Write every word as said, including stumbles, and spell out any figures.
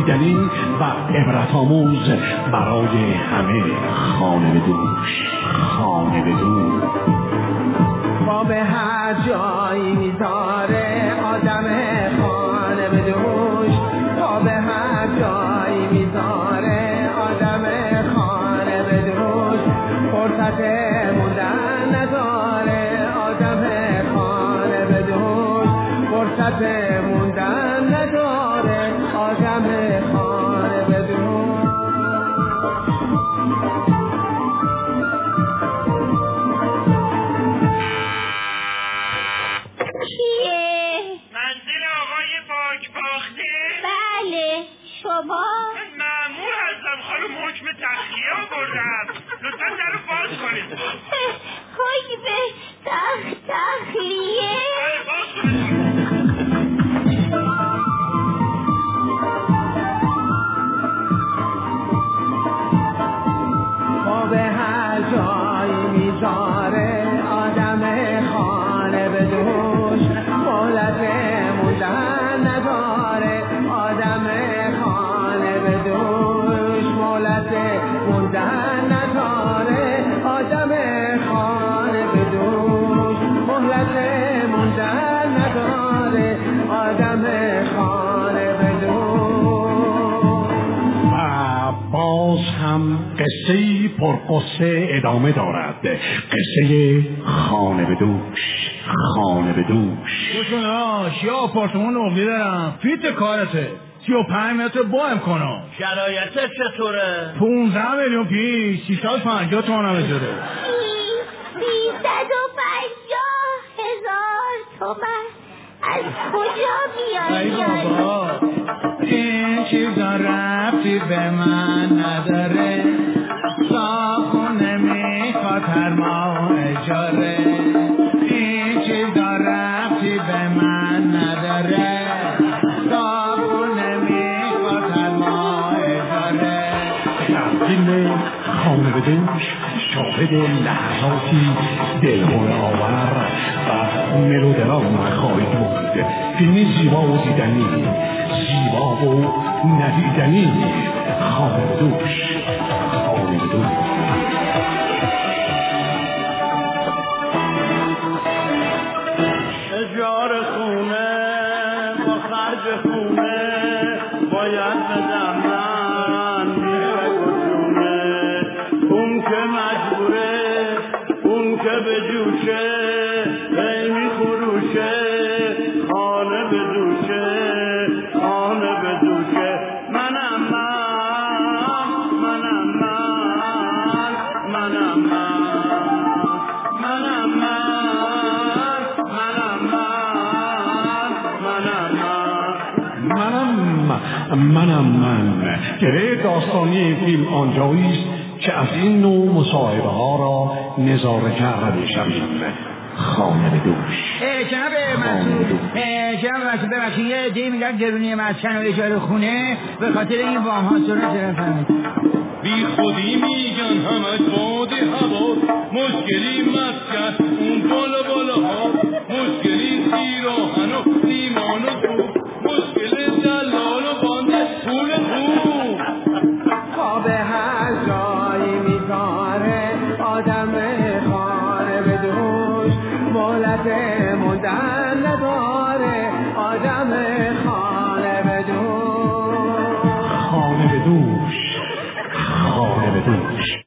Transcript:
دیدنی و عبرت آموز برای همه. خانه به دوش، خانه به دوش. با به هر جایی میذاره آدم خانه به دوش. با به هر جایی میذاره آدم خانه به دوش. فرصت موندن نداره آدم خانه به دوش. فرصت موندن نداره آدم خانه به دوش. کیه؟ منزل آقای پاکباخته؟ بله، شما؟ من مأمور هستم خانم، حکم تخلیه آوردم، لطفا در رو باز کنید. حکم تخ تخلیه؟ بله باز کنید. با به هر جایی میذاره آدم خانه به دوش. مهلت موندن نداره آدم خانه به دوش. مهلت موندن نداره آدم خانه به دوش. مهلت موندن نداره آدم خانه به دوش. و باز هم قصه پرقصه ادامه دارد. قصه خانه به دوش، خانه به دوش. دوستاناش یا آپارتمان نقلی دارم، فیت کارته، سی و پنج متر با امکانات. شرایطه چطوره؟ پونزده میلیون پیش سیصد و پنجاه تومن هم اجاره. سیصد و پنجاه هزار تومن از کجا ای بیاری؟ بابا این چیزا ربطی به من نداره، صاحونه میخواد هر ماه اجاره. این چیزا ربطی به من نداره، صاحونه میخواد هر ماه اجاره. در فیلم خانه به دوش شاهد لحظاتی دلهره آور و ملودرام خواهید بود. فیلمی زیبا و دیدنی، زیبا و ندیدنی. خانه به دوش، خانه به دوش. اجاره خونه با خرج خونه باید بدم من میشه گشونه. اون که مجبوره، اون که به جوشه هی میخروشه. خانه به دوشه، خانه به دوشه. منم من، منم من، منم من، منم من، منم من، منم من. منم منم من. گره داستانی این فیلم آنجایی است که از این نوع مصاحبه ها را نظاره کرده میشویم. خانه به دوش، جناب مسئول، جناب مسئول ببخشید یه عده‌ای میگن گرونی مسکن و اجاره خونه به خاطر این وام ها سرعت رفت. بی خودی میگن همش باد هوا، مشکلی مسکن اون بالا بالا ها، مشکلی